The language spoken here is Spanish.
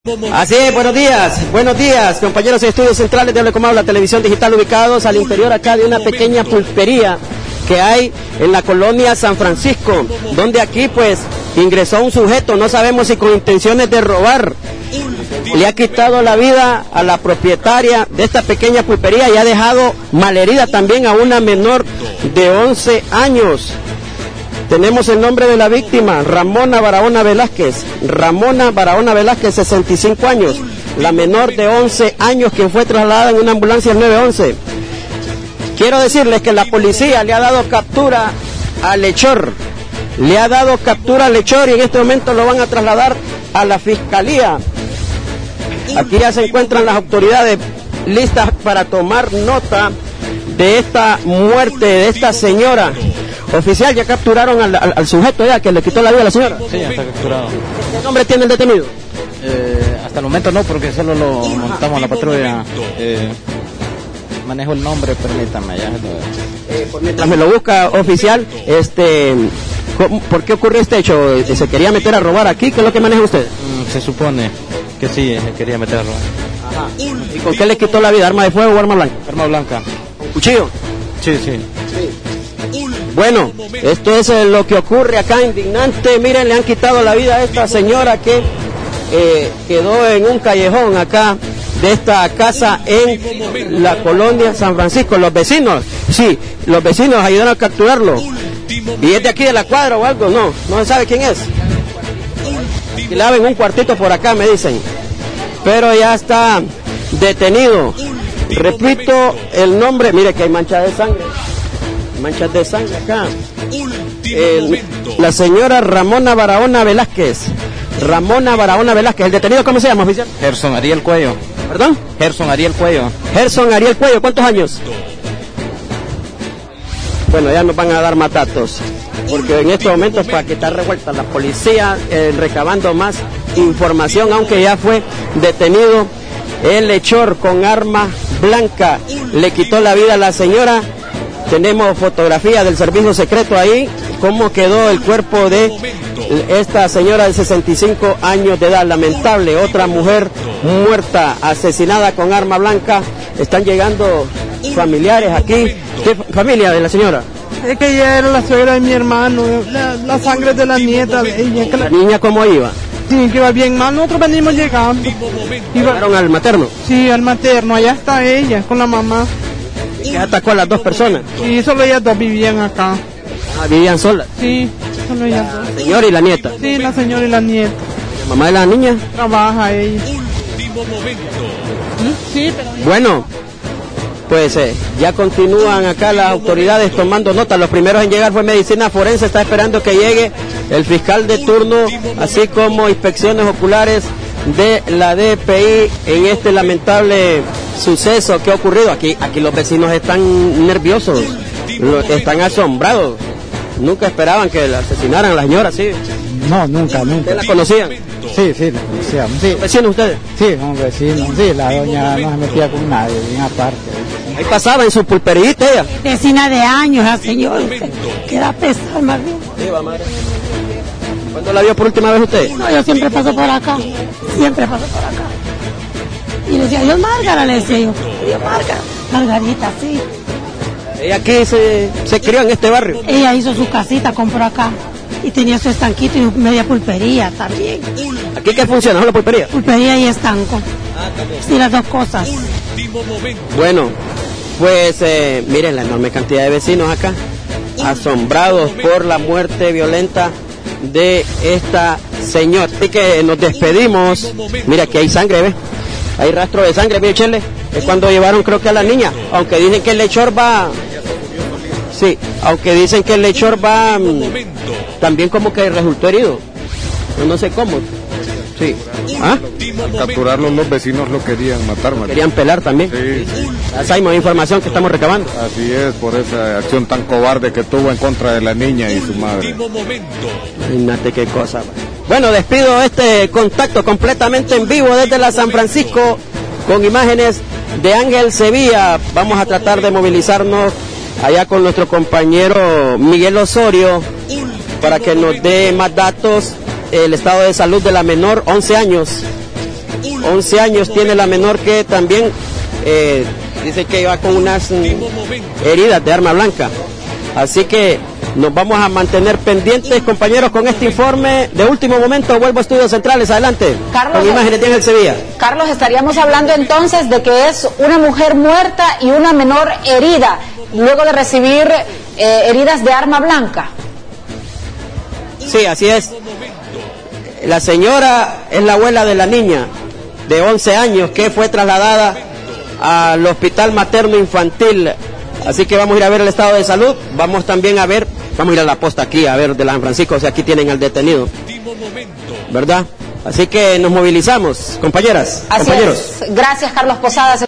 Así es, buenos días, compañeros de estudios centrales de Habla la televisión digital, ubicados al interior acá de una pequeña pulpería que hay en la colonia San Francisco, donde aquí pues ingresó un sujeto, no sabemos si con intenciones de robar, le ha quitado la vida a la propietaria de esta pequeña pulpería y ha dejado malherida también a una menor de 11 años. Tenemos el nombre de la víctima, Ramona Barahona Velázquez, 65 años, la menor de 11 años quien fue trasladada en una ambulancia al 911. Quiero decirles que la policía le ha dado captura al hechor, y en este momento lo van a trasladar a la fiscalía. Aquí ya se encuentran las autoridades listas para tomar nota de esta muerte de esta señora. Oficial, ya capturaron al sujeto ya que le quitó la vida a la señora. Sí, ya está capturado. ¿Qué nombre tiene el detenido? Hasta el momento no, porque solo lo montamos a la patrulla. Manejo el nombre, permítame ya. Pues mientras me lo busca, oficial, ¿por qué ocurrió este hecho? ¿Se quería meter a robar aquí? ¿Qué es lo que maneja usted? Se supone que sí, se quería meter a robar. Ajá. ¿Y con qué le quitó la vida? ¿Arma de fuego o arma blanca? Arma blanca. ¿Con cuchillo? Sí. Bueno, esto es lo que ocurre acá, indignante. Miren, le han quitado la vida a esta señora que quedó en un callejón acá de esta casa en la colonia San Francisco. Los vecinos ayudaron a capturarlo. ¿Y es de aquí de la cuadra o algo? No se sabe quién es. Alquilaba en un cuartito por acá, me dicen. Pero ya está detenido. Repito el nombre, mire que hay manchas de sangre acá. La señora Ramona Barahona Velázquez. ¿El detenido cómo se llama, oficial? Gerson Ariel Cuello. ¿Perdón? Gerson Ariel Cuello. ¿Cuántos años? Bueno, ya nos van a dar más datos, porque en estos momentos para que está revuelta la policía recabando más información, aunque ya fue detenido el hechor con arma blanca, le quitó la vida a la señora. Tenemos fotografía del servicio secreto ahí, cómo quedó el cuerpo de esta señora de 65 años de edad. Lamentable, otra mujer muerta, asesinada con arma blanca. Están llegando familiares aquí. ¿Qué familia de la señora? Es que ella era la suegra de mi hermano, la sangre de la nieta de ella. ¿La niña cómo iba? Sí, que iba bien mal, nosotros venimos llegando. ¿Llegaron al materno? Sí, al materno, allá está ella, con la mamá. ¿Que atacó a las dos personas? Sí, solo ellas dos vivían acá. Ah, ¿vivían solas? Sí, solo ellas dos. ¿La señora y la nieta? Sí, la señora y la nieta. ¿La mamá de la niña? Trabaja ella. Sí, pero... Bueno, pues ya continúan acá las autoridades tomando nota. Los primeros en llegar fue Medicina Forense, está esperando que llegue el fiscal de turno, así como inspecciones oculares de la DPI en este lamentable suceso que ha ocurrido. Aquí los vecinos están nerviosos, están asombrados. Nunca esperaban que la asesinaran a la señora, ¿sí? No, nunca. ¿Ustedes la conocían? Sí, la conocíamos. Sí. ¿Vecinos ustedes? Sí, un vecino. Sí, la doña no se metía con nadie, bien aparte. Ahí pasaba en su pulperita ella. Vecina de años, la señora. Queda pesada, más bien. Viva, madre. ¿Cuándo la vio por última vez usted? No, yo siempre paso por acá. Y le decía, Dios Márgara, le decía yo. Dios Márgara. Margarita, sí. Ella aquí se crió en este barrio. Ella hizo su casita, compró acá. Y tenía su estanquito y media pulpería también. ¿Aquí qué funciona? ¿No la pulpería? Pulpería y estanco. Sí, las dos cosas. Bueno, pues miren la enorme cantidad de vecinos acá, asombrados por la muerte violenta de esta señora. Así que nos despedimos. Mira, aquí hay sangre, ¿ves? Hay rastro de sangre, mire, Chele. Es cuando llevaron, creo que a la niña. Aunque dicen que el lechor va... Sí, aunque dicen que el lechor va... también como que resultó herido. No sé cómo. Sí. ¿Ah? Al capturarlo los vecinos lo querían matar. Querían pelar también. Sí. Hay información que estamos recabando. Así es, por esa acción tan cobarde que tuvo en contra de la niña y su madre. Imagínate qué cosa. Bueno, despido este contacto completamente en vivo desde la San Francisco con imágenes de Ángel Sevilla. Vamos a tratar de movilizarnos allá con nuestro compañero Miguel Osorio para que nos dé más datos el estado de salud de la menor, 11 años, 11 años tiene la menor, que también dice que va con unas heridas de arma blanca. Así que nos vamos a mantener pendientes, compañeros, con este informe de último momento. Vuelvo a Estudios Centrales, adelante, Carlos, con imágenes de Ángel Sevilla. Carlos, estaríamos hablando entonces de que es una mujer muerta y una menor herida, luego de recibir heridas de arma blanca. Sí, así es. La señora es la abuela de la niña de 11 años que fue trasladada al Hospital Materno Infantil. Así que vamos a ir a ver el estado de salud. Vamos también a ver, vamos a ir a la posta aquí a ver de la San Francisco, o sea, aquí tienen al detenido, ¿verdad? Así que nos movilizamos, compañeras, Así compañeros. es. Gracias, Carlos Posadas.